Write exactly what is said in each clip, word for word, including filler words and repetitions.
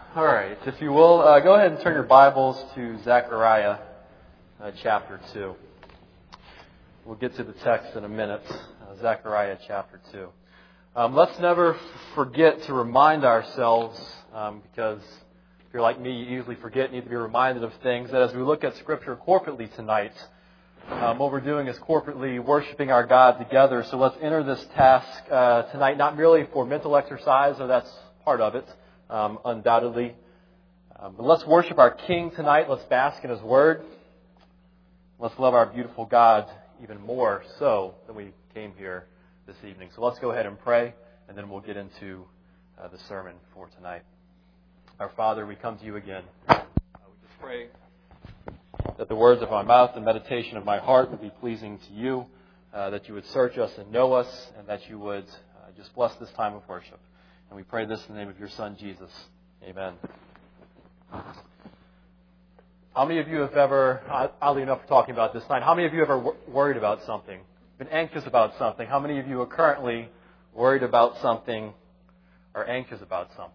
All right, if you will, uh, go ahead and turn your Bibles to Zechariah uh, chapter two. We'll get to the text in a minute. Uh, Zechariah chapter two. Um, let's never f- forget to remind ourselves, um, because if you're like me, you easily forget, need to be reminded of things, that as we look at Scripture corporately tonight, um, what we're doing is corporately worshiping our God together. So let's enter this task uh, tonight, not merely for mental exercise, though that's part of it, um, undoubtedly. Um, but let's worship our King tonight. Let's bask in His Word. Let's love our beautiful God even more so than we came here this evening. So let's go ahead and pray, and then we'll get into uh, the sermon for tonight. Our Father, we come to You again. Uh, we just pray that the words of my mouth and meditation of my heart would be pleasing to You, uh, that You would search us and know us, and that You would uh, just bless this time of worship. And we pray this in the name of Your Son, Jesus. Amen. How many of you have ever, oddly enough, we're talking about this tonight, how many of you have ever worried about something, been anxious about something? How many of you are currently worried about something or anxious about something?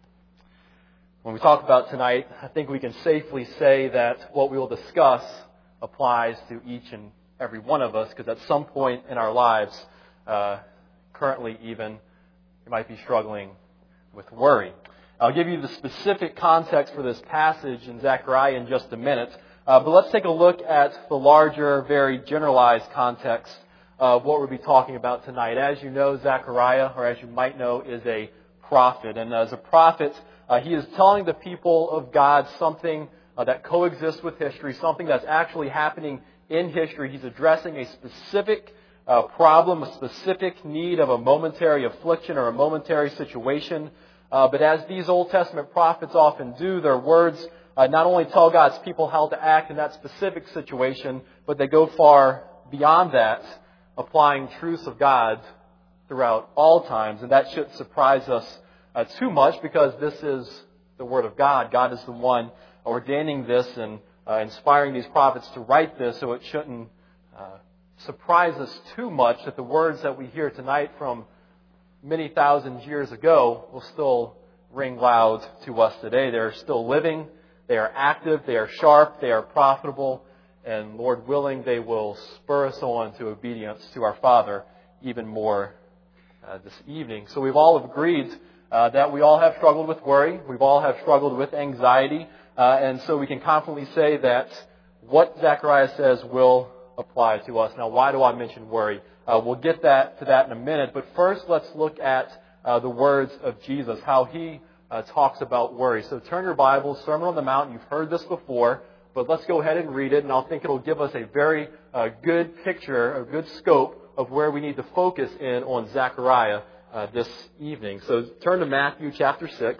When we talk about tonight, I think we can safely say that what we will discuss applies to each and every one of us, because at some point in our lives, uh, currently even, you might be struggling with worry. I'll give you the specific context for this passage in Zechariah in just a minute. Uh, but let's take a look at the larger, very generalized context of what we'll be talking about tonight. As you know, Zechariah, or as you might know, is a prophet. And as a prophet, uh, he is telling the people of God something uh, that coexists with history, something that's actually happening in history. He's addressing a specific uh, problem, a specific need of a momentary affliction or a momentary situation. Uh, but as these Old Testament prophets often do, their words uh, not only tell God's people how to act in that specific situation, but they go far beyond that, applying truths of God throughout all times. And that shouldn't surprise us uh, too much, because this is the Word of God. God is the one ordaining this and uh, inspiring these prophets to write this, so it shouldn't uh, surprise us too much that the words that we hear tonight from many thousand years ago will still ring loud to us today. They are still living, they are active, they are sharp, they are profitable, and Lord willing, they will spur us on to obedience to our Father even more uh, this evening. So we've all agreed uh, that we all have struggled with worry, we've all have struggled with anxiety, uh, and so we can confidently say that what Zechariah says will apply to us. Now, why do I mention worry? Uh, we'll get that to that in a minute. But first, let's look at uh, the words of Jesus, how He uh, talks about worry. So turn your Bibles, Sermon on the Mount. You've heard this before, but let's go ahead and read it. And I think it'll give us a very uh, good picture, a good scope of where we need to focus in on Zechariah uh, this evening. So turn to Matthew chapter six.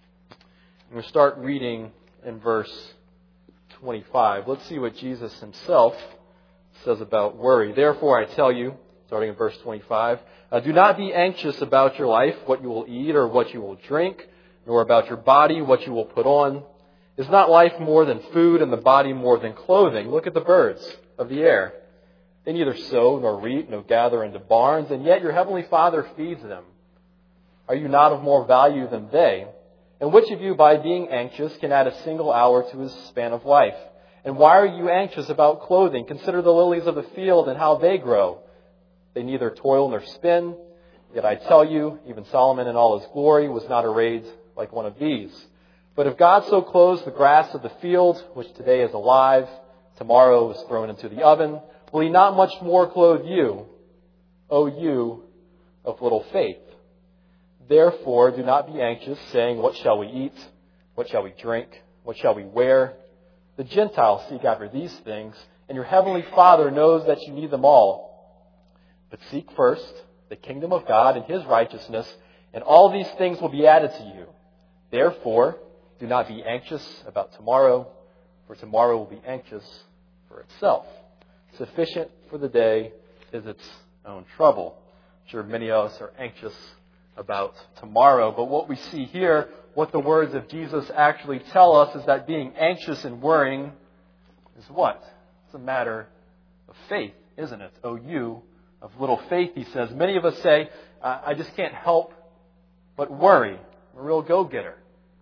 And we'll start reading in verse twenty-five. Let's see what Jesus Himself says about worry. Therefore, I tell you, starting in verse twenty-five, uh, do not be anxious about your life, what you will eat or what you will drink, nor about your body, what you will put on. Is not life more than food, and the body more than clothing? Look at the birds of the air. They neither sow nor reap nor gather into barns, and yet your heavenly Father feeds them. Are you not of more value than they? And which of you, by being anxious, can add a single hour to his span of life? And why are you anxious about clothing? Consider the lilies of the field and how they grow. They neither toil nor spin. Yet I tell you, even Solomon in all his glory was not arrayed like one of these. But if God so clothes the grass of the field, which today is alive, tomorrow is thrown into the oven, will He not much more clothe you, O you of little faith? Therefore, do not be anxious, saying, what shall we eat? What shall we drink? What shall we wear? The Gentiles seek after these things, and your heavenly Father knows that you need them all. But seek first the kingdom of God and His righteousness, and all these things will be added to you. Therefore, do not be anxious about tomorrow, for tomorrow will be anxious for itself. Sufficient for the day is its own trouble. I'm sure many of us are anxious about tomorrow, but what we see here, what the words of Jesus actually tell us, is that being anxious and worrying is what? It's a matter of faith, isn't it? O you of little faith, He says. Many of us say, I just can't help but worry. I'm a real go-getter.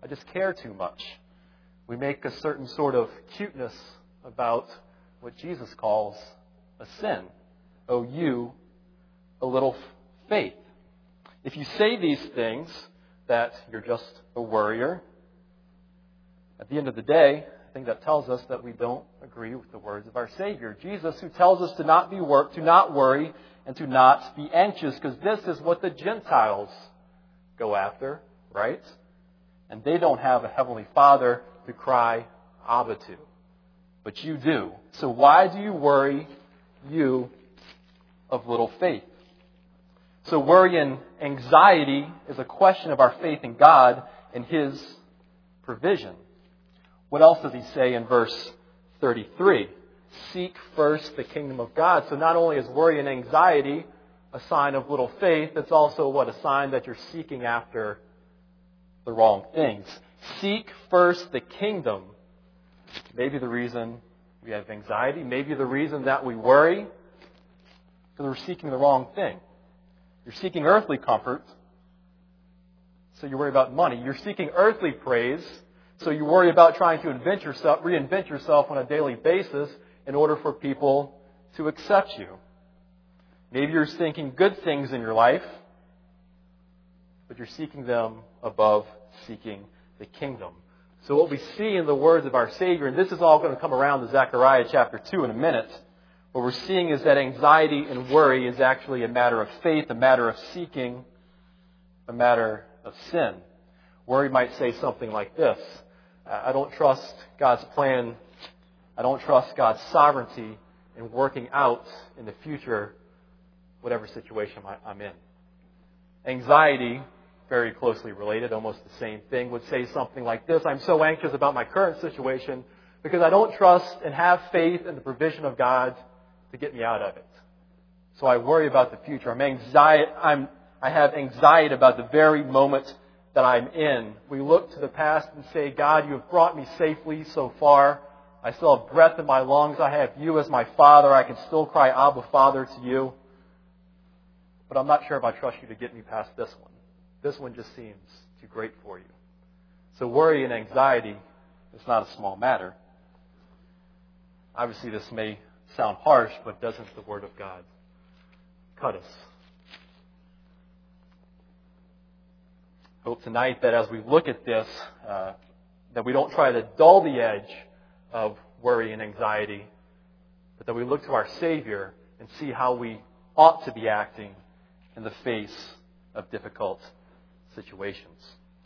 I just care too much. We make a certain sort of cuteness about what Jesus calls a sin. Oh, you, a little faith. If you say these things, that you're just a worrier, at the end of the day, I think that tells us that we don't agree with the words of our Savior, Jesus, who tells us to not be work, to not worry, and to not be anxious, because this is what the Gentiles go after, right? And they don't have a Heavenly Father to cry Abba to. But you do. So why do you worry, you of little faith? So worry and anxiety is a question of our faith in God and His provision. What else does He say in verse thirty-three? Seek first the kingdom of God. So not only is worry and anxiety a sign of little faith, it's also what? A sign that you're seeking after the wrong things. Seek first the kingdom. Maybe the reason we have anxiety, maybe the reason that we worry, because we're seeking the wrong thing. You're seeking earthly comfort, so you worry about money. You're seeking earthly praise, so you worry about trying to invent yourself, reinvent yourself on a daily basis in order for people to accept you. Maybe you're thinking good things in your life, but you're seeking them above seeking the kingdom. So what we see in the words of our Savior, and this is all going to come around to Zechariah chapter two in a minute, what we're seeing is that anxiety and worry is actually a matter of faith, a matter of seeking, a matter of sin. Worry might say something like this: I don't trust God's plan. I don't trust God's sovereignty in working out in the future whatever situation I'm in. Anxiety, very closely related, almost the same thing, would say something like this: I'm so anxious about my current situation because I don't trust and have faith in the provision of God to get me out of it. So I worry about the future. I'm anxiety, I'm, I have anxiety about the very moment that I'm in. We look to the past and say, God, you have brought me safely so far. I still have breath in my lungs. I have you as my Father. I can still cry, Abba, Father, to you. But I'm not sure if I trust you to get me past this one. This one just seems too great for you. So worry and anxiety is not a small matter. Obviously, this may sound harsh, but doesn't the Word of God cut us? Hope tonight that as we look at this, uh, that we don't try to dull the edge of worry and anxiety, but that we look to our Savior and see how we ought to be acting in the face of difficult situations.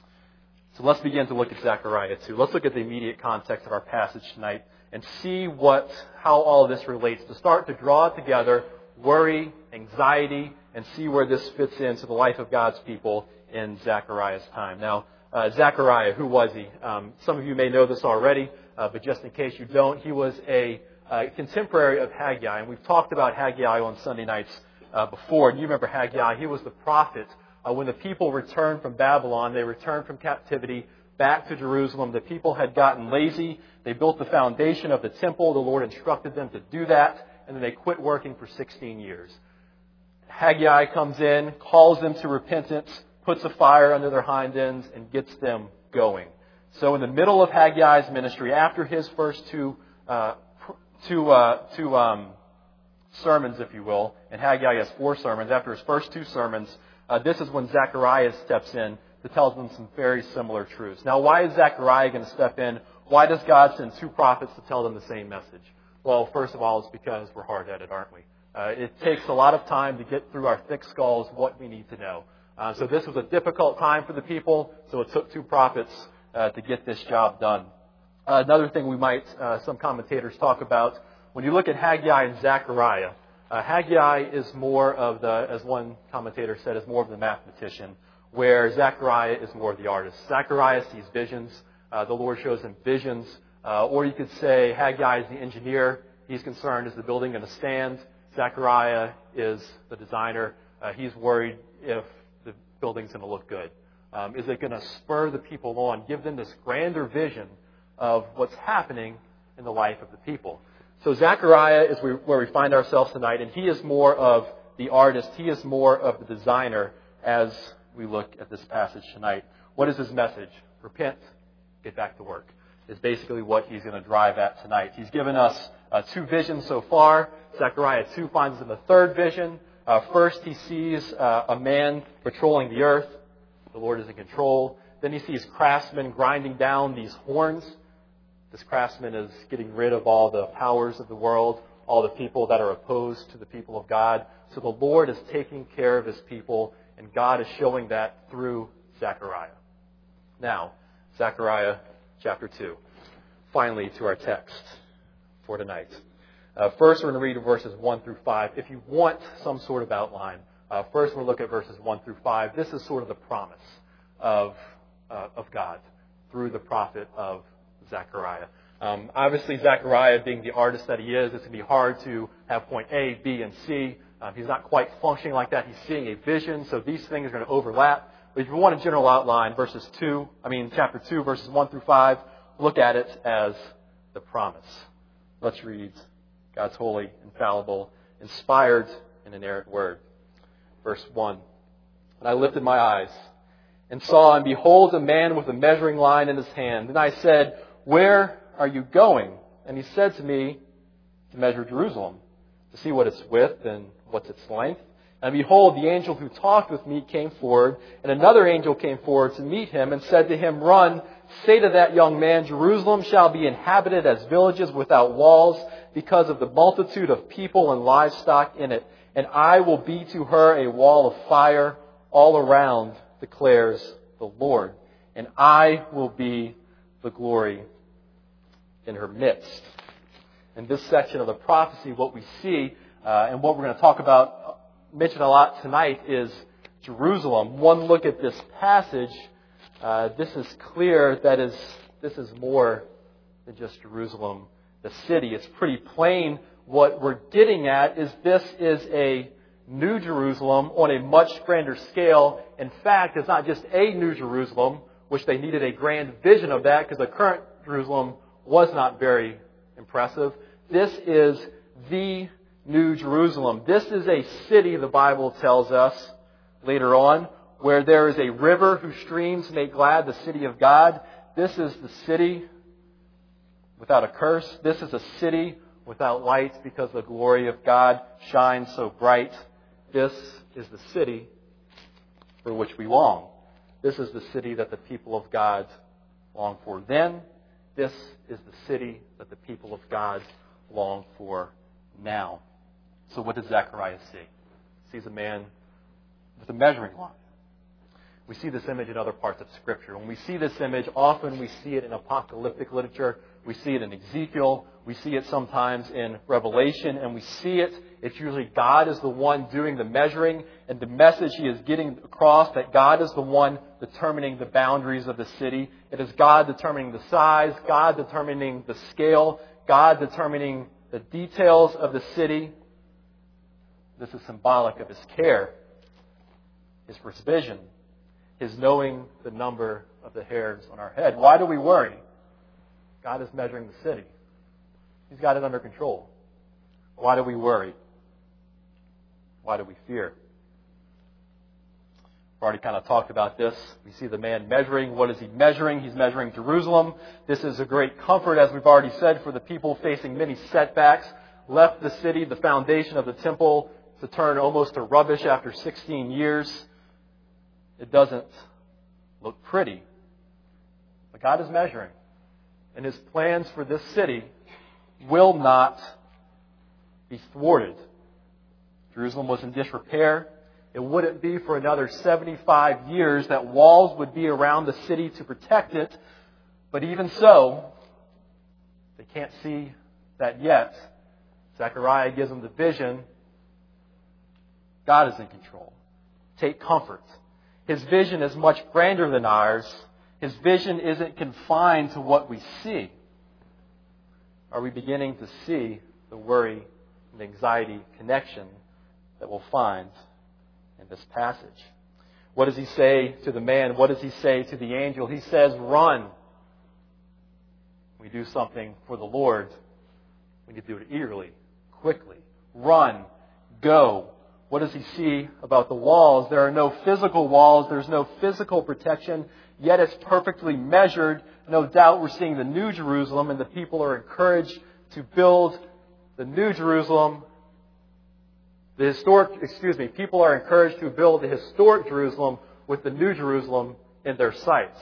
So let's begin to look at Zechariah two. Let's look at the immediate context of our passage tonight and see what, how all of this relates. To start to draw together worry, anxiety, and see where this fits into the life of God's people in Zechariah's time. Now, uh, Zechariah, who was he? Um, some of you may know this already, uh, but just in case you don't, he was a uh, contemporary of Haggai, and we've talked about Haggai on Sunday nights uh, before. And you remember Haggai? He was the prophet. Uh, when the people returned from Babylon, they returned from captivity back to Jerusalem. The people had gotten lazy. They built the foundation of the temple. The Lord instructed them to do that, and then they quit working for sixteen years. Haggai comes in, calls them to repentance, puts a fire under their hind ends, and gets them going. So in the middle of Haggai's ministry, after his first two uh, two, uh, two um, sermons, if you will, and Haggai has four sermons, after his first two sermons, uh, this is when Zechariah steps in to tell them some very similar truths. Now, why is Zechariah going to step in? Why does God send two prophets to tell them the same message? Well, first of all, it's because we're hard-headed, aren't we? Uh, it takes a lot of time to get through our thick skulls what we need to know. Uh, so this was a difficult time for the people, so it took two prophets uh, to get this job done. Uh, another thing we might, uh, some commentators talk about, when you look at Haggai and Zechariah, uh, Haggai is more of the, as one commentator said, is more of the mathematician, where Zechariah is more of the artist. Zechariah sees visions. Uh, the Lord shows him visions. Uh, or you could say Haggai is the engineer. He's concerned, is the building going to stand? Zechariah is the designer. Uh, he's worried if the building's going to look good. Um, is it going to spur the people on, give them this grander vision of what's happening in the life of the people? So Zechariah is where we find ourselves tonight, and he is more of the artist. He is more of the designer as we look at this passage tonight. What is his message? Repent, get back to work, is basically what he's going to drive at tonight. He's given us uh, two visions so far. Zechariah two finds us in the third vision. Uh, first, he sees uh, a man patrolling the earth. The Lord is in control. Then he sees craftsmen grinding down these horns. This craftsman is getting rid of all the powers of the world, all the people that are opposed to the people of God. So the Lord is taking care of His people, and God is showing that through Zechariah. Now, Zechariah chapter two. Finally, to our text for tonight. Uh, first, we're going to read verses one through five. If you want some sort of outline, uh, first we'll look at verses one through five. This is sort of the promise of, uh, of God through the prophet of Zechariah. Um, obviously, Zechariah, being the artist that he is, it's going to be hard to have point A, B, and C. Um, he's not quite functioning like that. He's seeing a vision, so these things are going to overlap. But if you want a general outline, verses two, I mean chapter two, verses one through five, look at it as the promise. Let's read God's holy, infallible, inspired, and inerrant word. Verse one. And I lifted my eyes and saw, and behold, a man with a measuring line in his hand. And I said, Where are you going? And he said to me, To measure Jerusalem, to see what its width and what's its length. And behold, the angel who talked with me came forward, and another angel came forward to meet him and said to him, Run, say to that young man, Jerusalem shall be inhabited as villages without walls, because of the multitude of people and livestock in it. And I will be to her a wall of fire all around, declares the Lord. And I will be the glory in her midst. In this section of the prophecy, what we see, uh, and what we're going to talk about, mention a lot tonight, is Jerusalem. One look at this passage, uh, this is clear that is this is more than just Jerusalem, the city. It's pretty plain what we're getting at is this is a New Jerusalem on a much grander scale. In fact, it's not just a New Jerusalem, which they needed a grand vision of that because the current Jerusalem was not very impressive. This is the New Jerusalem. This is a city, the Bible tells us later on, where there is a river whose streams make glad the city of God. This is the city without a curse. This is a city without lights because the glory of God shines so bright. This is the city for which we long. This is the city that the people of God long for then. This is the city that the people of God long for now. So what does Zechariah see? He sees a man with a measuring line. We see this image in other parts of Scripture. When we see this image, often we see it in apocalyptic literature. We see it in Ezekiel. We see it sometimes in Revelation. And we see it, it's usually God is the one doing the measuring. And the message he is getting across that God is the one determining the boundaries of the city. It is God determining the size, God determining the scale, God determining the details of the city. This is symbolic of His care, His provision, His knowing the number of the hairs on our head. Why do we worry? God is measuring the city. He's got it under control. Why do we worry? Why do we fear? We've already kind of talked about this. We see the man measuring. What is he measuring? He's measuring Jerusalem. This is a great comfort, as we've already said, for the people facing many setbacks. Left the city, the foundation of the temple, to turn almost to rubbish after sixteen years. It doesn't look pretty. But God is measuring. And His plans for this city will not be thwarted. Jerusalem was in disrepair. It wouldn't be for another seventy-five years that walls would be around the city to protect it. But even so, they can't see that yet. Zechariah gives them the vision. God is in control. Take comfort. His vision is much grander than ours. His vision isn't confined to what we see. Are we beginning to see the worry and anxiety connection that we'll find in this passage? What does he say to the man? What does he say to the angel? He says, run. We do something for the Lord. We need to do it eagerly, quickly. Run. Go. What does he see about the walls? There are no physical walls. There's no physical protection. yet it's perfectly measured. No doubt we're seeing the New Jerusalem, and the people are encouraged to build the New Jerusalem. The historic, excuse me, people are encouraged to build the historic Jerusalem with the New Jerusalem in their sights.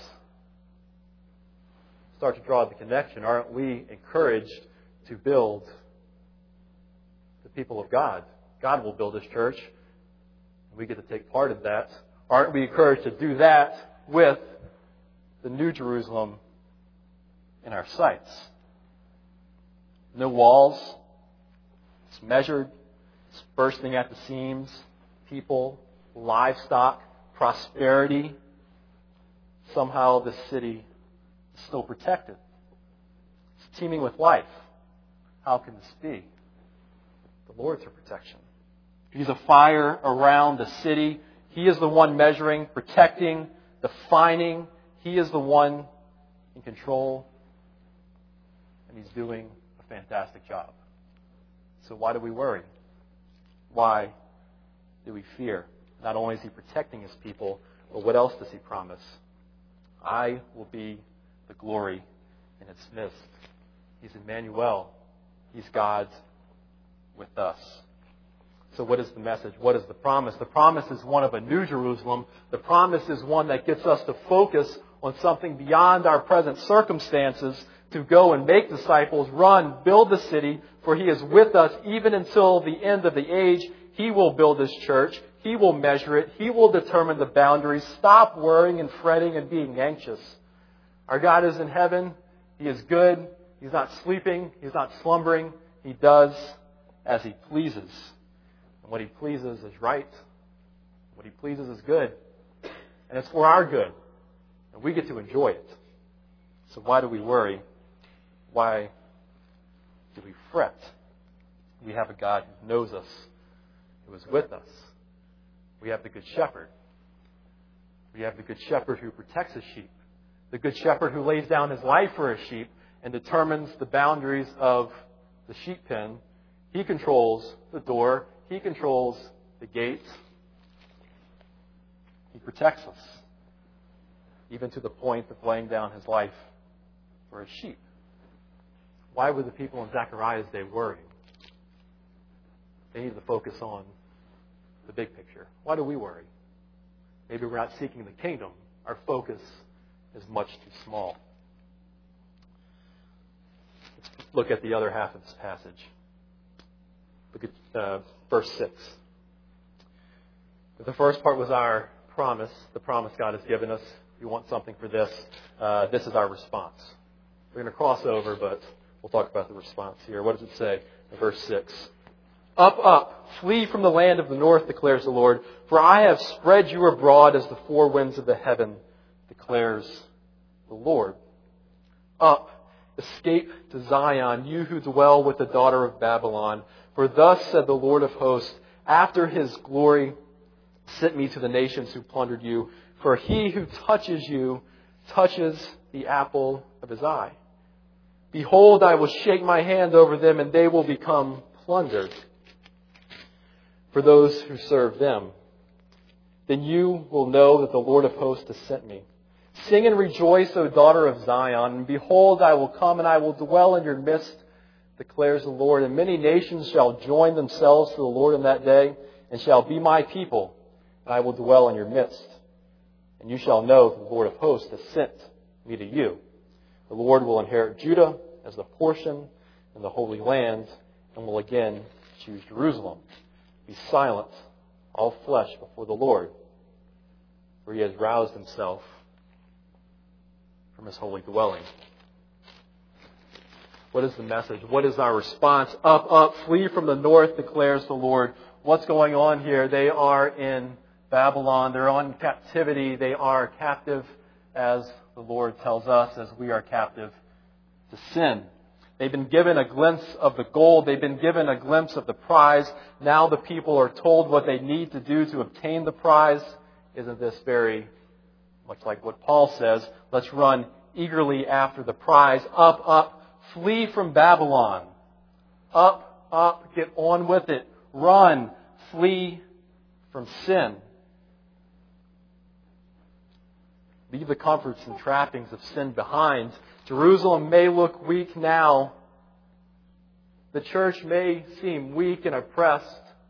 Start to draw the connection. Aren't we encouraged to build the people of God? God will build His church. We get to take part in that. Aren't we encouraged to do that with the New Jerusalem in our sights? No walls. It's measured. It's bursting at the seams. People, livestock, prosperity. Somehow this city is still protected. It's teeming with life. How can this be? The Lord's our protection. He's a fire around the city. He is the one measuring, protecting, defining. He is the one in control. And He's doing a fantastic job. So why do we worry? Why do we fear? Not only is He protecting His people, but what else does He promise? I will be the glory in its midst. He's Emmanuel. He's God with us. So what is the message? What is the promise? The promise is one of a new Jerusalem. The promise is one that gets us to focus on something beyond our present circumstances, to go and make disciples, run, build the city, for He is with us even until the end of the age. He will build His church. He will measure it. He will determine the boundaries. Stop worrying and fretting and being anxious. Our God is in heaven. He is good. He's not sleeping. He's not slumbering. He does as He pleases. And what He pleases is right. What He pleases is good. And it's for our good. And we get to enjoy it. So why do we worry? Why do we fret? We have a God who knows us, who is with us. We have the Good Shepherd. We have the Good Shepherd who protects His sheep. The Good Shepherd who lays down His life for His sheep and determines the boundaries of the sheep pen. He controls the door. He controls the gates. He protects us, even to the point of laying down His life for His sheep. Why were the people in Zechariah's day worrying? They needed to focus on the big picture. Why do we worry? Maybe we're not seeking the kingdom. Our focus is much too small. Let's look at the other half of this passage. Look at uh, verse six. The first part was our promise, the promise God has given us. We want something for this. Uh, this is our response. We're going to cross over, but we'll talk about the response here. What does it say in verse six? Up, up, flee from the land of the north, declares the Lord, for I have spread you abroad as the four winds of the heaven, declares the Lord. Up, escape to Zion, you who dwell with the daughter of Babylon. For thus said the Lord of hosts, after His glory sent me to the nations who plundered you. For he who touches you touches the apple of His eye. Behold, I will shake my hand over them, and they will become plundered for those who serve them. Then you will know that the Lord of hosts has sent me. Sing and rejoice, O daughter of Zion. And behold, I will come and I will dwell in your midst, declares the Lord. And many nations shall join themselves to the Lord in that day, and shall be my people, and I will dwell in your midst. And you shall know that the Lord of hosts has sent me to you. The Lord will inherit Judah as the portion in the Holy Land, and will again choose Jerusalem. Be silent, all flesh, before the Lord, for He has roused Himself from His holy dwelling. What is the message? What is our response? Up, up, flee from the north, declares the Lord. What's going on here? They are in Babylon. They're on captivity. They are captive, as the Lord tells us, as we are captive to sin. They've been given a glimpse of the gold. They've been given a glimpse of the prize. Now the people are told what they need to do to obtain the prize. Isn't this very much like what Paul says? Let's run eagerly after the prize. Up, up, flee from Babylon. Up, up, get on with it. Run, flee from sin. Leave the comforts and trappings of sin behind. Jerusalem may look weak now. The church may seem weak and oppressed.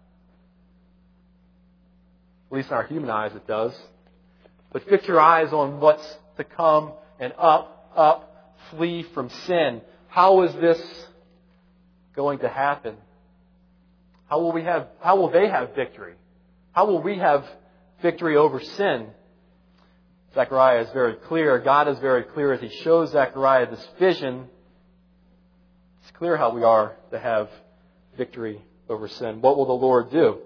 At least in our human eyes it does. But fix your eyes on what's to come and up, up, flee from sin. How is this going to happen? How will we have, how will they have victory? How will we have victory over sin? Zechariah is very clear. God is very clear as He shows Zechariah this vision. It's clear how we are to have victory over sin. What will the Lord do?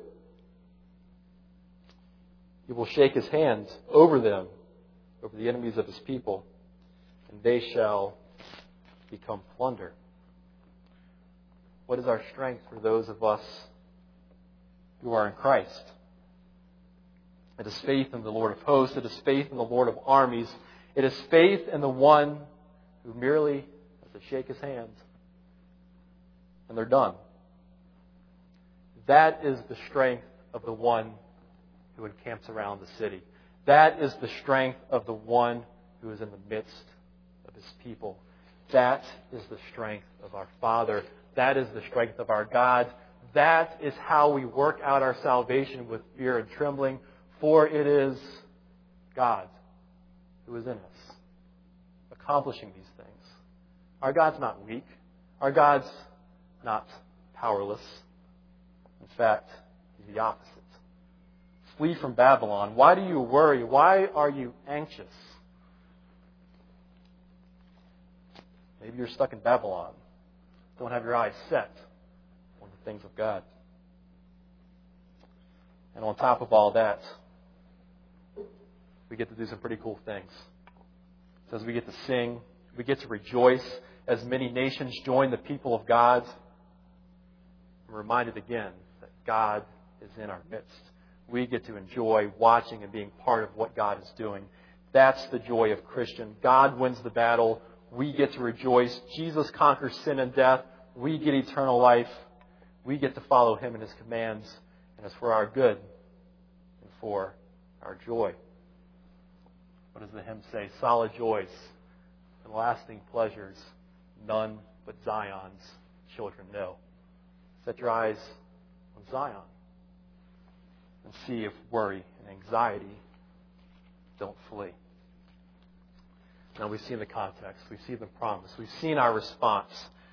He will shake His hand over them, over the enemies of His people, and they shall become plunder. What is our strength for those of us who are in Christ? It is faith in the Lord of hosts. It is faith in the Lord of armies. It is faith in the one who merely has to shake His hand and they're done. That is the strength of the one who encamps around the city. That is the strength of the one who is in the midst of His people. That is the strength of our Father. That is the strength of our God. That is how we work out our salvation with fear and trembling, for it is God who is in us, accomplishing these things. Our God's not weak. Our God's not powerless. In fact, He's the opposite. Flee from Babylon. Why do you worry? Why are you anxious? Maybe you're stuck in Babylon. Don't have your eyes set on the things of God. And on top of all that, we get to do some pretty cool things. It says we get to sing. We get to rejoice as many nations join the people of God. I'm reminded again that God is in our midst. We get to enjoy watching and being part of what God is doing. That's the joy of Christian. God wins the battle. We get to rejoice. Jesus conquers sin and death. We get eternal life. We get to follow Him and His commands. And it's for our good and for our joy. What does the hymn say? Solid joys and lasting pleasures, none but Zion's children know. Set your eyes on Zion and see if worry and anxiety don't flee. Now we've seen the context. We've seen the promise. We've seen our response.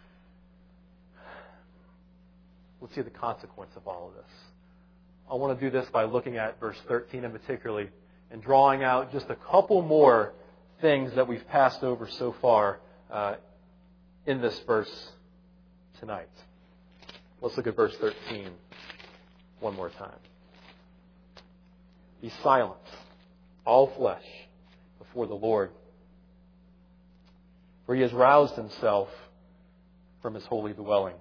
Let's see the consequence of all of this. I want to do this by looking at verse thirteen in particular and drawing out just a couple more things that we've passed over so far uh, in this verse tonight. Let's look at verse thirteen one more time. Be silent, all flesh, before the Lord, for He has roused Himself from His holy dwelling.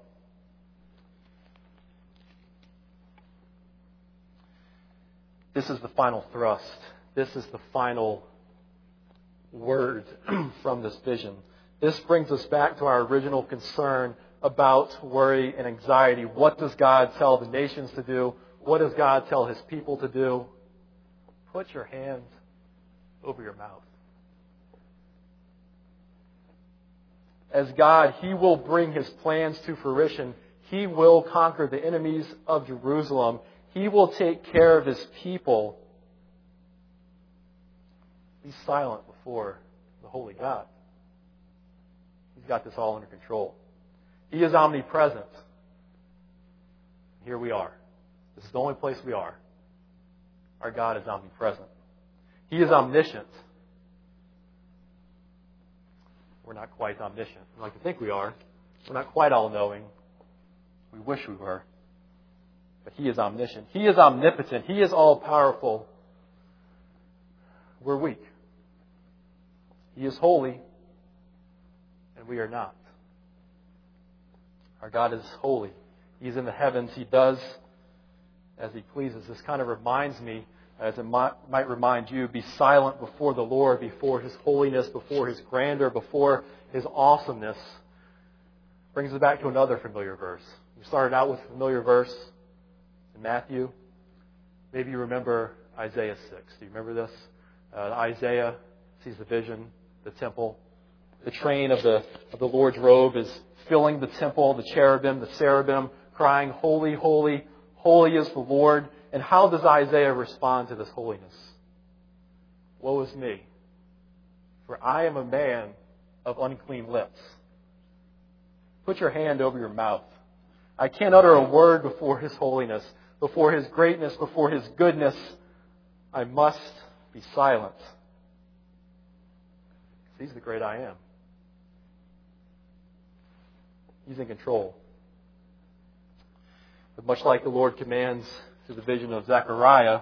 This is the final thrust. This is the final word from this vision. This brings us back to our original concern about worry and anxiety. What does God tell the nations to do? What does God tell His people to do? Put your hand over your mouth. As God, He will bring His plans to fruition. He will conquer the enemies of Jerusalem. He will take care of His people. Be silent before the Holy God. He's got this all under control. He is omnipresent. Here we are. This is the only place we are. Our God is omnipresent. He is omniscient. We're not quite omniscient. We like to think we are. We're not quite all-knowing. We wish we were. But He is omniscient. He is omnipotent. He is all-powerful. We're weak. He is holy, and we are not. Our God is holy. He's in the heavens. He does as He pleases. This kind of reminds me, as it might, might remind you, be silent before the Lord, before His holiness, before His grandeur, before His awesomeness. Brings us back to another familiar verse. We started out with a familiar verse in Matthew. Maybe you remember Isaiah six. Do you remember this? Uh, Isaiah sees the vision, the temple. The train of the, of the Lord's robe is filling the temple, the cherubim, the cherubim, crying, "Holy, holy, holy is the Lord." And how does Isaiah respond to this holiness? "Woe is me, for I am a man of unclean lips." Put your hand over your mouth. I can't utter a word before His holiness, before His greatness, before His goodness. I must be silent. He's the great I am. He's in control. But much like the Lord commands through the vision of Zechariah,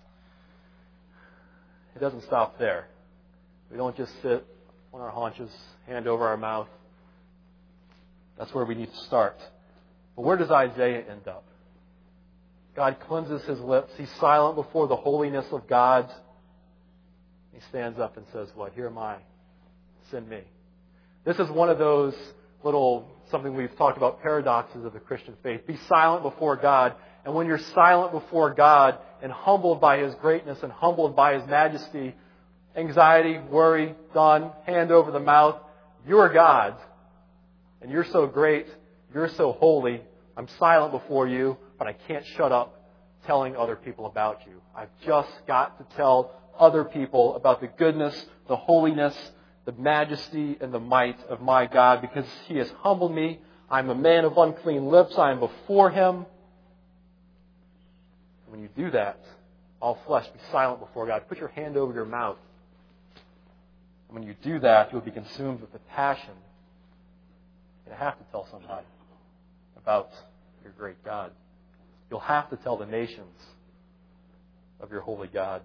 it doesn't stop there. We don't just sit on our haunches, hand over our mouth. That's where we need to start. But where does Isaiah end up? God cleanses his lips. He's silent before the holiness of God. He stands up and says, "What? Here am I. Send me." This is one of those little, something we've talked about, paradoxes of the Christian faith. Be silent before God. And when you're silent before God and humbled by His greatness and humbled by His majesty, anxiety, worry, done, hand over the mouth, you're God. And you're so great. You're so holy. I'm silent before you, but I can't shut up telling other people about you. I've just got to tell other people about the goodness, the holiness, the majesty, and the might of my God, because He has humbled me. I'm a man of unclean lips. I am before Him. When you do that, all flesh, be silent before God. Put your hand over your mouth. And when you do that, you'll be consumed with the passion. You'll have to tell somebody about your great God. You'll have to tell the nations of your holy God.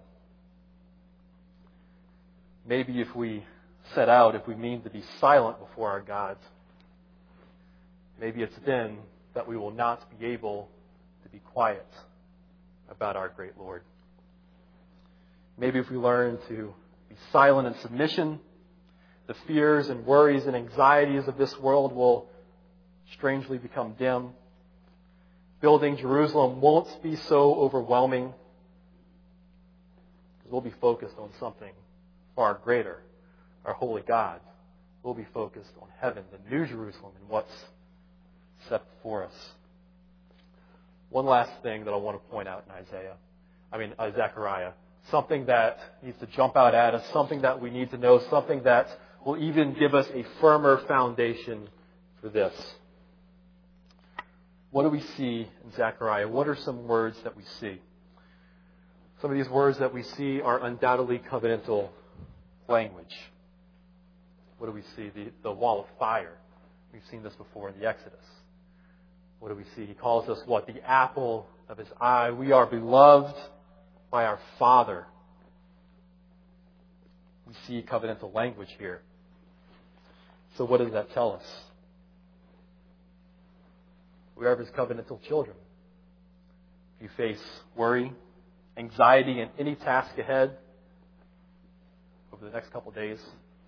Maybe if we set out, if we mean to be silent before our God, maybe it's then that we will not be able to be quiet about our great Lord. Maybe if we learn to be silent in submission, the fears and worries and anxieties of this world will strangely become dim. Building Jerusalem won't be so overwhelming, because we'll be focused on something far greater, our holy God. We'll be focused on heaven, the new Jerusalem, and what's set before us. One last thing that I want to point out in Isaiah, I mean uh, Zechariah, something that needs to jump out at us, something that we need to know, something that will even give us a firmer foundation for this. What do we see in Zechariah? What are some words that we see? Some of these words that we see are undoubtedly covenantal language. What do we see? The, the wall of fire. We've seen this before in the Exodus. What do we see? He calls us what? The apple of His eye. We are beloved by our Father. We see covenantal language here. So what does that tell us? We are His covenantal children. If you face worry, anxiety, and any task ahead over the next couple of days,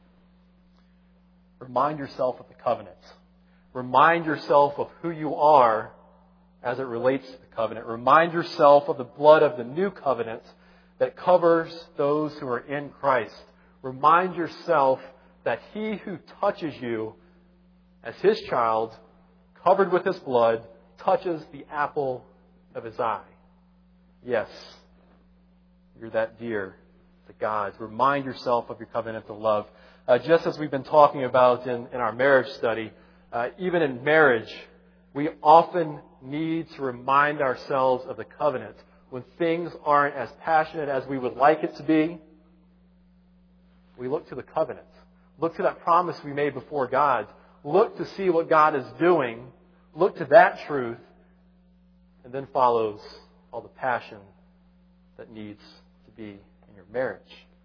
remind yourself of the covenant. Remind yourself of who you are as it relates to the covenant. Remind yourself of the blood of the new covenant that covers those who are in Christ. Remind yourself that He who touches you as His child, covered with His blood, touches the apple of His eye. Yes, you're that dear to God. Remind yourself of your covenantal love. Uh, just as we've been talking about in, in our marriage study, uh, even in marriage, we often need to remind ourselves of the covenant. When things aren't as passionate as we would like it to be, we look to the covenant. Look to that promise we made before God. Look to see what God is doing. Look to that truth. And then follows all the passion that needs to be in your marriage.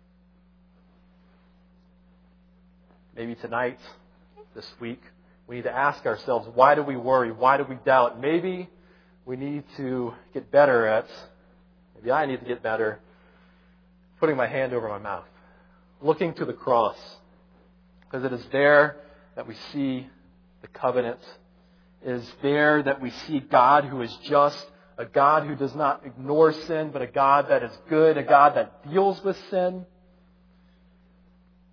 Maybe tonight, this week, we need to ask ourselves, why do we worry? Why do we doubt? Maybe we need to get better at, maybe I need to get better, putting my hand over my mouth, looking to the cross, because it is there that we see the covenant. It is there that we see God who is just, a God who does not ignore sin, but a God that is good, a God that deals with sin.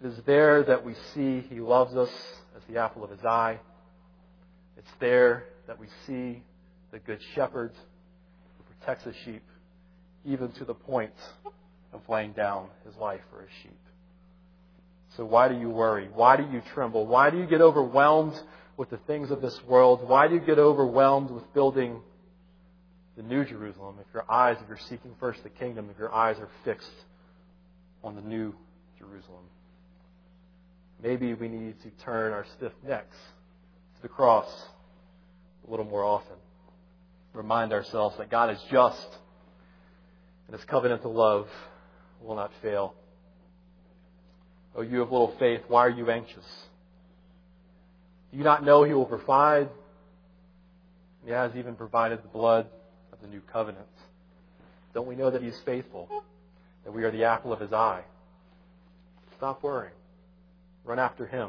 It is there that we see He loves us as the apple of His eye. It's there that we see the Good Shepherd who protects His sheep, even to the point of laying down His life for His sheep. So why do you worry? Why do you tremble? Why do you get overwhelmed with the things of this world? Why do you get overwhelmed with building the New Jerusalem if your eyes, if you're seeking first the kingdom, if your eyes are fixed on the New Jerusalem? Maybe we need to turn our stiff necks to the cross a little more often. Remind ourselves that God is just and His covenantal love will not fail. Oh, you have little faith, why are you anxious? Do you not know He will provide? He has even provided the blood of the new covenant. Don't we know that He is faithful? That we are the apple of His eye? Stop worrying. Run after Him.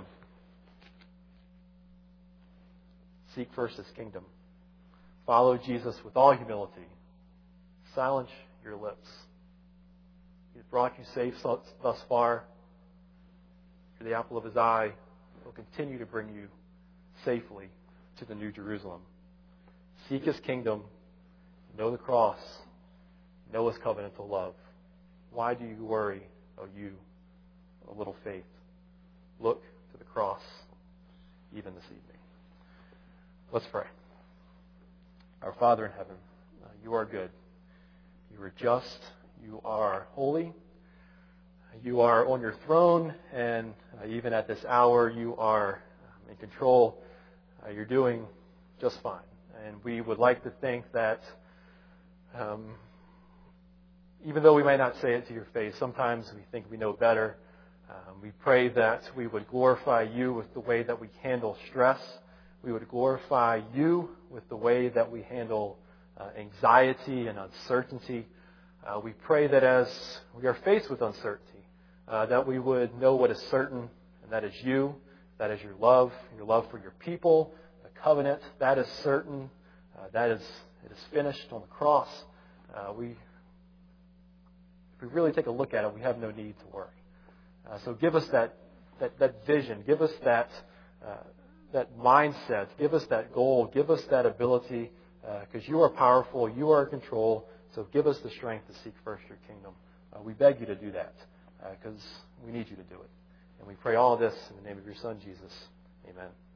Seek first His kingdom. Follow Jesus with all humility. Silence your lips. He's brought you safe thus far. You're the apple of His eye. He'll continue to bring you safely to the New Jerusalem. Seek His kingdom. Know the cross. Know His covenantal love. Why do you worry, O you, a little faith? Look to the cross even this evening. Let's pray. Our Father in heaven, uh, you are good. You are just. You are holy. You are on your throne, and uh, even at this hour, you are um, in control. Uh, you're doing just fine. And we would like to think that um, even though we might not say it to your face, sometimes we think we know better. Um, we pray that we would glorify you with the way that we handle stress. We would glorify you with the way that we handle uh, anxiety and uncertainty. Uh, we pray that as we are faced with uncertainty, uh, that we would know what is certain, and that is you, that is your love, your love for your people, the covenant, that is certain, uh, that is, it is finished on the cross. Uh, we, if we really take a look at it, we have no need to worry. Uh, so give us that, that, that vision, give us that, uh, that mindset, give us that goal, give us that ability, because uh, you are powerful, you are in control, so give us the strength to seek first your kingdom. Uh, we beg you to do that, because uh, we need you to do it. And we pray all this in the name of your Son, Jesus. Amen.